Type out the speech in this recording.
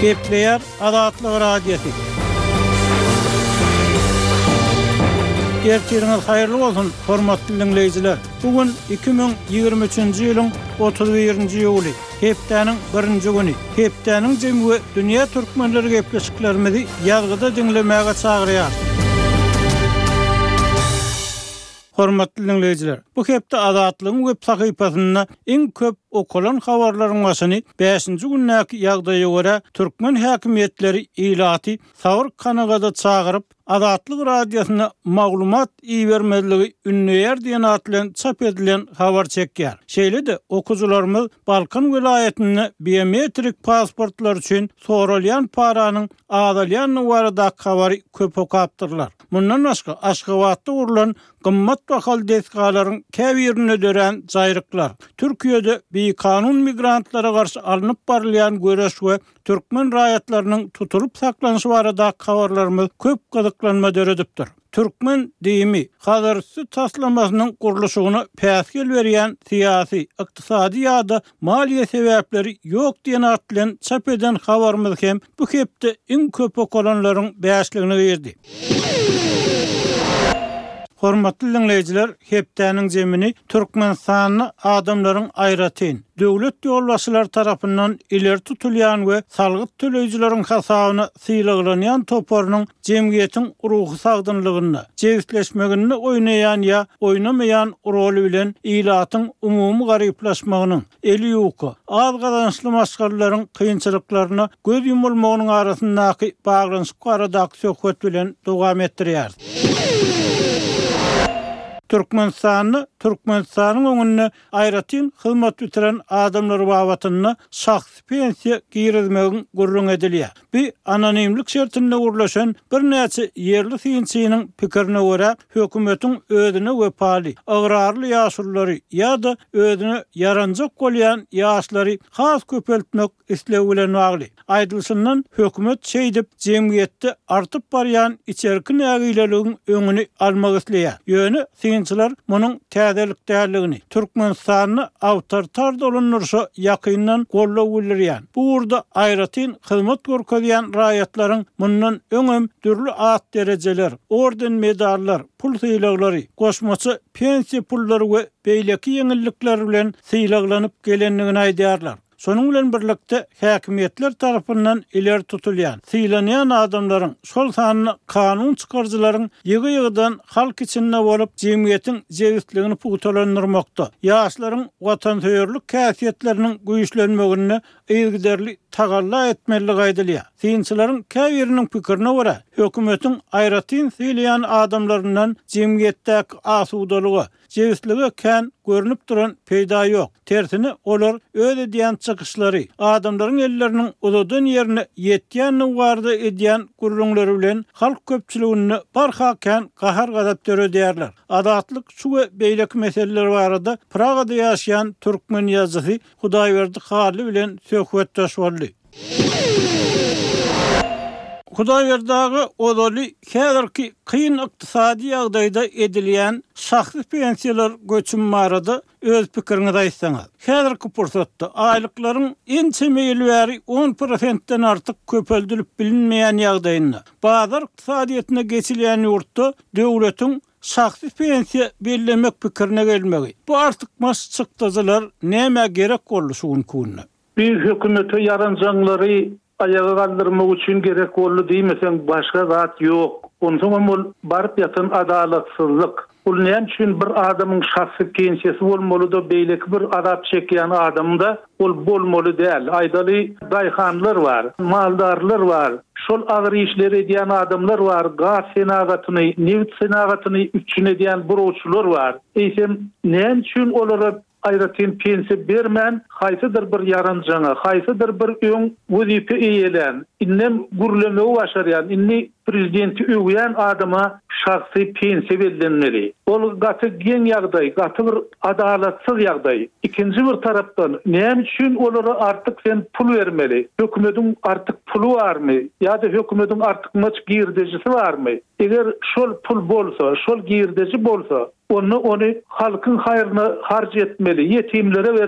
Gepleyer Adatlyk radiosi. Gerçekten hayırlı bolsun, hormatly dinleyijiler. Bugün 2023-nji ýylyň 31-nji ýuly. Hepdeniň 1-nji güni. Hepdeniň jemgy dünýä türkmenleri gepleşiklerimizi ýazgyda dinlemäge çagyrýar. Hormatly dinleyijiler, bu hepde Adatlyň web sahypasynda iň köp okulan habarlaryň başyny 5-nji günnäki ýagdaýa görä türkmen häkimetleri ilaty Sawr kanagada çagyryp Adatlyk radiosyna maglumat iýermezligi ünlüýär diýen atlan çap edilen habar çekýär. Şeýle-de okujularymyz Balkan vilayetinde biometrik pasportlar üçin soralýan paranyň azalýan barada habary köp okapdyrlar. Mundan başga Aşgabatda urulan gymmat bahal deskalaryň käbirine dören jaýryklar. Türkiýede kanun migrantlara karşı alınıp barılayan göreş we Türkmen raýatlarynyň tutulup saklanyşy barada habarlarymyz köp gyzyklanma döredipdir. Türkmen diýimi hazırsı taslamasynyň gurulşygyna päsgel berýän siýasy, ykdysady ýa-da maliýe sebäpleri ýok diýen atlan çap eden habarymyz hem bu hepde iň köp okulanlaryň bäşligini berdi. Hormatly dinleyijiler, hepdeniň jemini Türkmenistanyny adamlaryň aýratyn, döwlet ýolbaşçylary tarapyndan ileri tutulýan we salgyt töleýijileriň hasabyna syýlaglanýan toparynyň jemgyýetiň ruhy sagdynlygyny, jewitleşmegini oýnaýan ýa oýnamaýan roli bilen ilatyň umumy garyplaşmagynyň, eli ýoky, az gazançly maşgarlaryň kynçylyklaryna göz yumulmagynyň arasyndaky baglanyşyk aradaky söhbet bilen dowam etdirýär. Türkmenistanyň öňüne aýratyn hyzmat bitiren adamlar babatyny şahsy pensiýa girizmegiň gurrun edilýär. Bu anonimlik şertinde urlaşan bir näçe ýerli synçynyň pikirine görä hökümetiň özüne wepaly, agrarly ýaşulary ýa-da özüne yaranjak bolýan ýaşlary has köpeltmek islegi bilen bagly. Aýdylşyndan hökümet şeýdip jemgyýetde artyp barýan içerki nägileligiň öňüni almak isleýär. Ýöne synçylar munyň täzelik däligini, Türkmenistanyny awtoritar dolanursa ýakyndan gollap bilýär. Bu urda aýratyn hyzmat görkezýän raýatlaryň mundan öňem türlü at derejeler, orden medallar, pul syýlaglary, goşmaçy pensiýa pullary we beýleki ýeňillikler bilen syýlaglanyp gelenligini aýdýarlar. Şonuň bilen birlikde häkimetler tarapyndan ileri tutulýan, syýlanýan adamlaryň şol sanyny kanun çykarjylaryň ýygy-ýygydan halk içinde bolup jemgyýetiň jewitligini pugutalandyrmakda, ýaşlaryň watansewerlik käsiýetleriniň güýçlenmegini ýygyderli tagalla etmeligi aýdylýar. Synçylaryň käbiriniň pikirine görä, hökümetiň aýratyn syýlayan adamlaryndan jemgyýetdäki asudalygy, jewitlige kän görünüp duran peýda ýok. Tersine olar öz edýän çykyşlary, adamlaryň elleriniň uzadan ýerine ýetýän warda edýän gurrunlary bilen halk köpçüligini barhakän gahar gadap döredýärler. Adatlyk şu we beýleki meseleler barada Pragada ýaşaýan türkmen ýazgysy Hudaýberdi Hali bilen söhbetdeş boldy. Hudaýberdagy odaly häzirki kyn ykdysady ýagdaýda edilýän şahsy pensiýalar göçüm barada öz pikirini aýtsaňyz. Häzirki pursatda aýlyklaryň en çemeýli bäri 10%-den artyk köpeldilip bilinmeýän ýagdaýynda bazar ykdysadyýetine geçilýän ýurtda döwletiň şahsy pensiýa bellemek pikirine gelmegi. Bu artyk maş çykdyjylar näme gerek boldy şu günkunna? Bir hökümete yaranjanlary ayağa kaldırmak için gerek boldy diýmesen başga zat ýok. Ondan ol baryp ýatan adalatsızlyk. Ul näme üçin bir adamyň şahsy pensiýasy bolmaly da beýleki bir adap çekýän adamda ol bolmaly däl. Aýdaly daýhanlar bar, maldarlar bar. Şol agyr işleri edýän adamlar bar, gaz senagatyny, neft senagatyny üçin edýän burawçylar bar. Eýsem näme üçin olara aýratyn pensiýa bermän, haýsydyr bir yaranjana, haýsydyr bir öň wezipe eýelen, innem gurlemegi başarýan, inni prezidenti öwýän adama şahsy pensiýa berilmeli. Ol gaty geň ýagdaý, gaty bir adalatsyz ýagdaý. Ikinji bir tarapdan näme üçin olara artyk sen pul bermeli? Hökümetiň artyk pulu barmy? Ýa-da hökümetiň artyk maç girdejisi barmy? Eger şol pul bolsa, şol girdeji bolsa, onu halkyň haýryna harj etmeli, ýetimlere